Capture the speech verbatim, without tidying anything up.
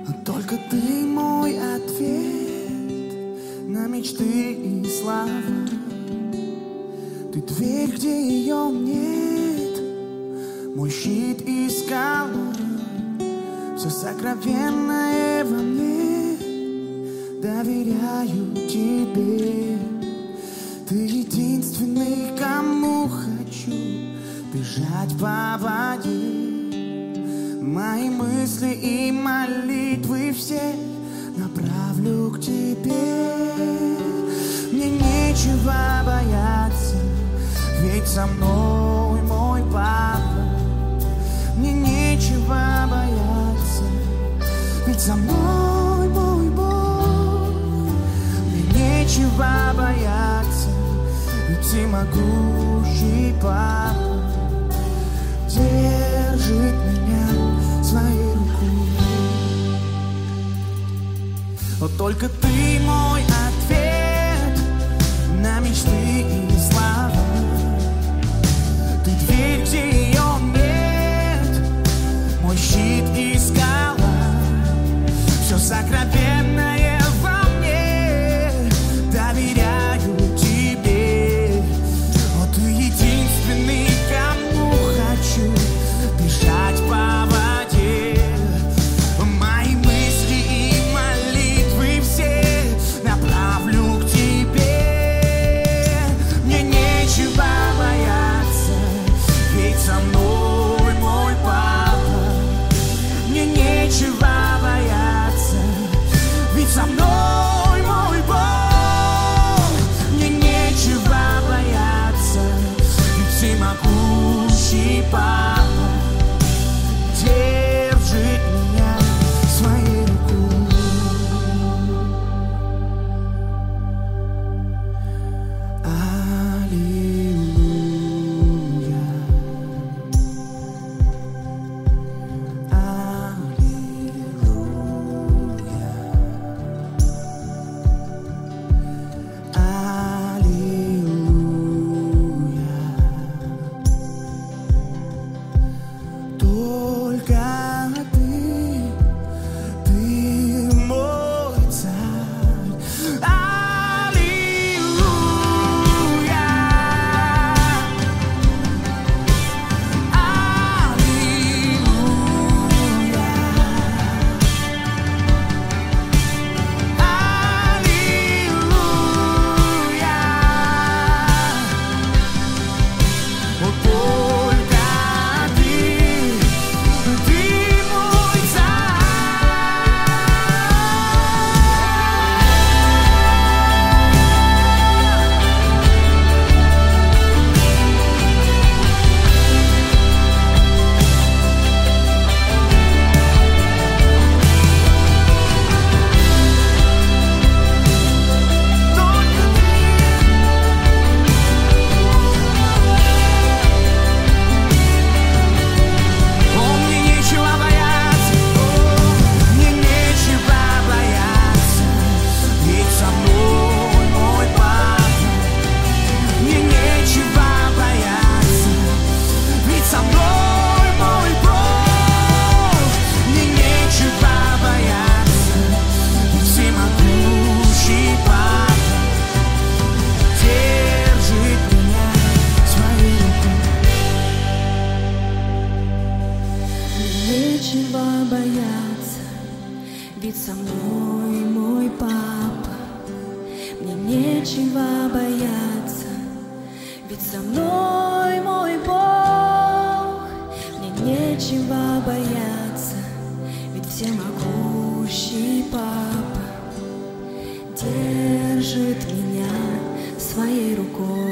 Только ты мой ответ на мечты и славы. Ты дверь, где ее нет, мой щит и скала. Все сокровенное во мне доверяю тебе. Ты единственный, кому хочу бежать по воде. Мои мысли и молитвы все направлю к тебе. Мне нечего бояться, ведь со мной мой папа. Мне нечего бояться, ведь со мной мой Бог. Мне нечего бояться, ведь всемогущий папа держит меня своей рукой. Вот только ты мой ответ на мечты и славы. Ты дверь, где ее нет, мой щит и скала. Все сокровенное во мне доверяю тебе. Вот ты единственный, кому хочу бежать по воде. Мои мысли и молитвы все направлю к тебе. Мне нечего бояться, ведь со мной мой папа. Мне нечего бояться, ведь со мной мой Бог. Мне нечего бояться, ведь всемогущий папа держит меня своей рукой. Аллилуйя, аллилуйя, аллилуйя. Только ты, ты мой царь. Аллилуйя, аллилуйя, аллилуйя. Вот только ты, ты мой О, мне нечего бояться, о, мне нечего бояться, ведь со мной мой папа. Мне нечего бояться, ведь со мной мой Бог. Мне нечего бояться, ведь всемогущий папа держит меня своей рукой. Нечего бояться, ведь со мной мой папа. Мне нечего бояться, ведь со мной мой Бог. Мне нечего бояться, ведь всемогущий папа держит меня своей рукой.